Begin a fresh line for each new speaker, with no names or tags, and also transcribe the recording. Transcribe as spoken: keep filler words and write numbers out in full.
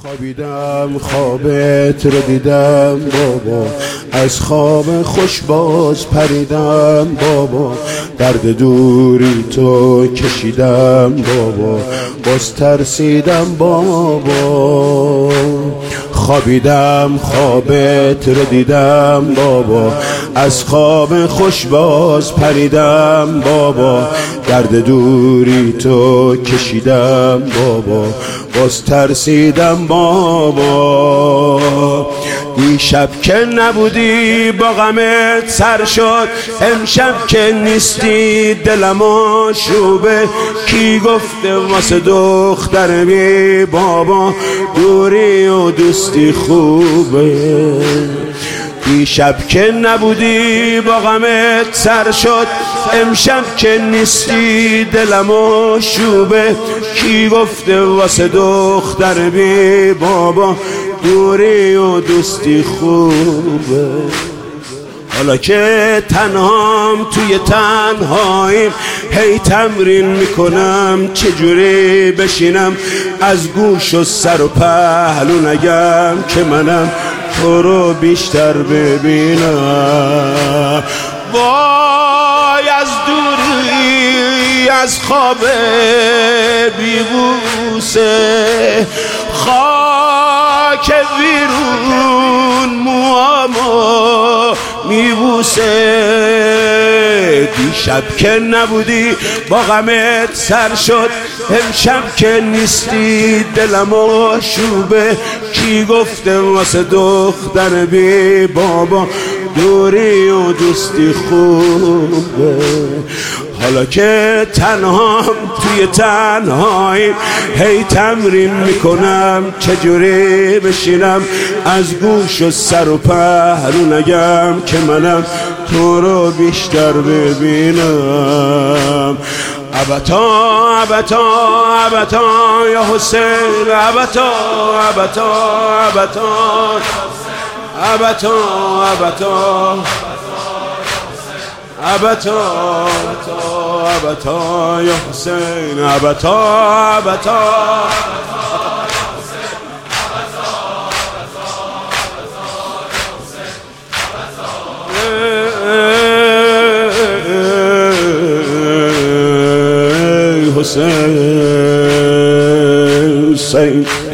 خوابیدم خوابت رو دیدم بابا، از خواب خوش باز پریدم بابا، درد دوری تو کشیدم بابا، باز ترسیدم بابا. خوابیدم خوابت رو دیدم بابا، از خواب خوش باز پریدم بابا، درد دوری تو کشیدم بابا، باز ترسیدم بابا. دیشب که نبودی با غمت سر شد، امشب که نیستی دلم آشوبه. کی گفته واسه دختر بی بابا دوری و دوستی خوبه؟ دیشب که نبودی با غمت سر شد، امشب که نیستی دلم آشوبه. کی گفته واسه دختر بی بابا دوری و دوستی خوبه؟ حالا که تنهام توی تنهاییم، هی تمرین میکنم چجوری بشینم، از گوش و سر و پهلو نگم که منم تو رو بیشتر ببینم. وای از دوری از خواب بیبوسه، خاک ویرون موامو میبوسه. دیشب که نبودی با غمت سر شد، امشب که نیستی دلم آشوبه. کی گفته واسه دختر بی بابا دوری و دوستی خوبه؟ حالا که تنهام توی تنهاییم، هی تمرین میکنم چجوری بشینم، از گوش و سر و پهلو نگم که منم تو رو بیشتر ببینم. ابتا ابتا ابتا یا حسین، ابتا ابتا ابتا ابتا ابتا ابتا ابتا یا حسین، ابتا ابتا حسین حسین